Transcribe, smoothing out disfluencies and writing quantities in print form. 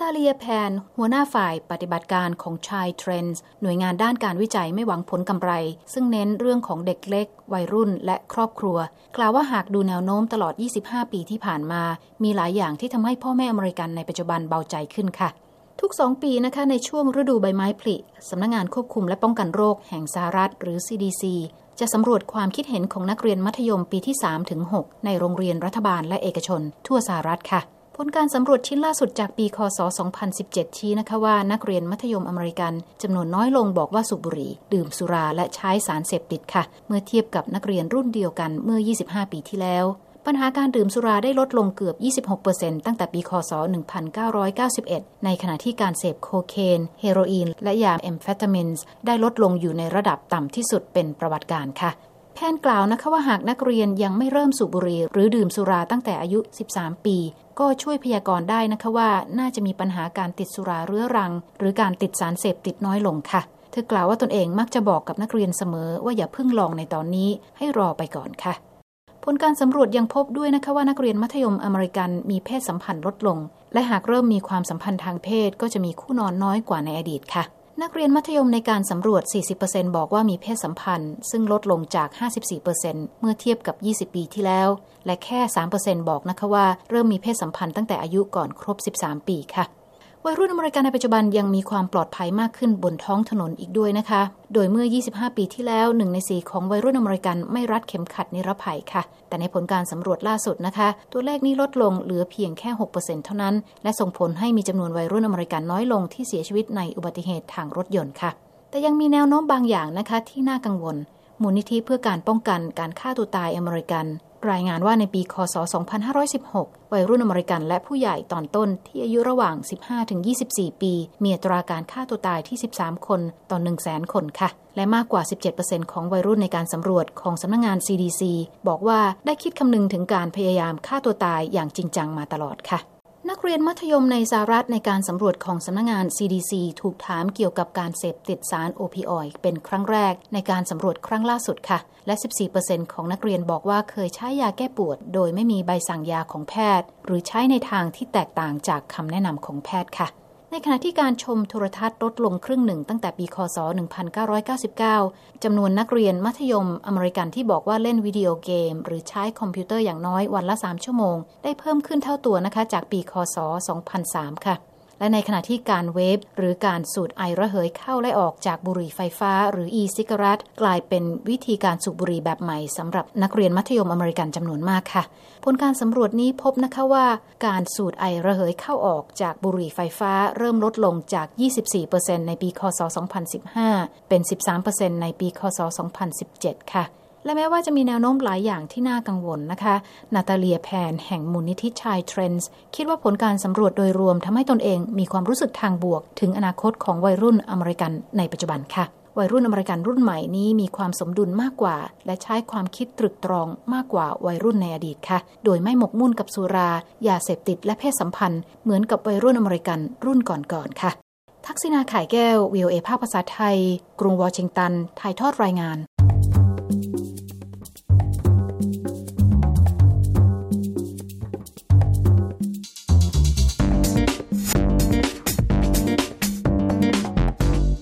ตาเลียแพนหัวหน้าฝ่ายปฏิบัติการของ Child Trends หน่วยงานด้านการวิจัยไม่หวังผลกำไรซึ่งเน้นเรื่องของเด็กเล็กวัยรุ่นและครอบครัวกล่าวว่าหากดูแนวโน้มตลอด25ปีที่ผ่านมามีหลายอย่างที่ทำให้พ่อแม่อเมริกันในปัจจุบันเบาใจขึ้นค่ะทุก2ปีนะคะในช่วงฤดูใบไม้ผลิสำนักงานควบคุมและป้องกันโรคแห่งสหรัฐหรือ CDC จะสำรวจความคิดเห็นของนักเรียนมัธยมปีที่ 3-6 ในโรงเรียนรัฐบาลและเอกชนทั่วสหรัฐค่ะผลการสำรวจชิ้นล่าสุดจากปีคศ2017ชี้นะคะว่านักเรียนมัธยมอเมริกันจำนวนน้อยลงบอกว่าสูบบุหรี่ดื่มสุราและใช้สารเสพติดค่ะเมื่อเทียบกับนักเรียนรุ่นเดียวกันเมื่อ25ปีที่แล้วปัญหาการดื่มสุราได้ลดลงเกือบ 26% ตั้งแต่ปีคศ1991ในขณะที่การเสพโคเคนเฮโรอีนและยาแอมเฟตามินส์ได้ลดลงอยู่ในระดับต่ำที่สุดเป็นประวัติการณ์ค่ะแพนกล่าวนะคะว่าหากนักเรียนยังไม่เริ่มสูบบุหรี่หรือดื่มสุราตั้งแต่อายุ13ปีก็ช่วยพยากรณ์ได้นะคะว่าน่าจะมีปัญหาการติดสุราเรื้อรังหรือการติดสารเสพติดน้อยลงค่ะเธอกล่าวว่าตนเองมักจะบอกกับนักเรียนเสมอว่าอย่าเพิ่งลองในตอนนี้ให้รอไปก่อนค่ะผลการสำรวจยังพบด้วยนะคะว่านักเรียนมัธยมอเมริกันมีเพศสัมพันธ์ลดลงและหากเริ่มมีความสัมพันธ์ทางเพศก็จะมีคู่นอนน้อยกว่าในอดีตค่ะนักเรียนมัธยมในการสำรวจ 40% บอกว่ามีเพศสัมพันธ์ซึ่งลดลงจาก 54% เมื่อเทียบกับ20ปีที่แล้วและแค่ 3% บอกนะคะว่าเริ่มมีเพศสัมพันธ์ตั้งแต่อายุก่อนครบ13ปีค่ะวัยรุ่นอเมริกันในปัจจุบันยังมีความปลอดภัยมากขึ้นบนท้องถนนอีกด้วยนะคะโดยเมื่อ25ปีที่แล้ว1ใน4ของวัยรุ่นอเมริกันไม่รัดเข็มขัดนิรภัยค่ะแต่ในผลการสำรวจล่าสุดนะคะตัวเลขนี้ลดลงเหลือเพียงแค่ 6% เท่านั้นและส่งผลให้มีจำนวนวัยรุ่นอเมริกันน้อยลงที่เสียชีวิตในอุบัติเหตุทางรถยนต์ค่ะแต่ยังมีแนวโน้มบางอย่างนะคะที่น่ากังวลมูลนิธิเพื่อการป้องกันการฆ่าตัวตายอเมริกันรายงานว่าในปีคศ2516วัยรุ่นอเมริกันและผู้ใหญ่ตอนต้นที่อายุระหว่าง 15-24 ปีมีอัตราการฆ่าตัวตายที่13คนต่อ 100,000 คนค่ะและมากกว่า 17% ของวัยรุ่นในการสำรวจของสำนักงาน CDC บอกว่าได้คิดคำนึงถึงการพยายามฆ่าตัวตายอย่างจริงจังมาตลอดค่ะนักเรียนมัธยมในสหรัฐในการสำรวจของสำนักงาน CDC ถูกถามเกี่ยวกับการเสพติดสารโอปิออยด์เป็นครั้งแรกในการสำรวจครั้งล่าสุดค่ะและ 14% ของนักเรียนบอกว่าเคยใช้ยาแก้ปวดโดยไม่มีใบสั่งยาของแพทย์หรือใช้ในทางที่แตกต่างจากคำแนะนำของแพทย์ค่ะในขณะที่การชมโทรทัศน์ลดลงครึ่งหนึ่งตั้งแต่ปีคศ1999จำนวนนักเรียนมัธยมอเมริกันที่บอกว่าเล่นวิดีโอเกมหรือใช้คอมพิวเตอร์อย่างน้อยวันละ3ชั่วโมงได้เพิ่มขึ้นเท่าตัวนะคะจากปีคศ2003ค่ะและในขณะที่การเวฟหรือการสูดไอระเหยเข้าและออกจากบุหรี่ไฟฟ้าหรือ e-cigarette กลายเป็นวิธีการสูบบุหรี่แบบใหม่สำหรับนักเรียนมัธยมอเมริกันจำนวนมากค่ะผลการสำรวจนี้พบนะคะว่าการสูดไอระเหยเข้าออกจากบุหรี่ไฟฟ้าเริ่มลดลงจาก 24% ในปีคศ2015เป็น 13% ในปีคศ2017ค่ะและแม้ว่าจะมีแนวโน้มหลายอย่างที่น่ากังวลนะคะนาตาเลียแพนแห่งมูลนิธิ Child Trends คิดว่าผลการสำรวจโดยรวมทำให้ตนเองมีความรู้สึกทางบวกถึงอนาคตของวัยรุ่นอเมริกันในปัจจุบันค่ะวัยรุ่นอเมริกันรุ่นใหม่นี้มีความสมดุลมากกว่าและใช้ความคิดตรึกตรองมากกว่าวัยรุ่นในอดีตค่ะโดยไม่หมกมุ่นกับสุรายาเสพติดและเพศสัมพันธ์เหมือนกับวัยรุ่นอเมริกันรุ่นก่อนๆค่ะทักษิณา ข่ายแก้ว VOA ภาคภาษาไทยกรุงวอชิงตันถ่ายทอดรายงาน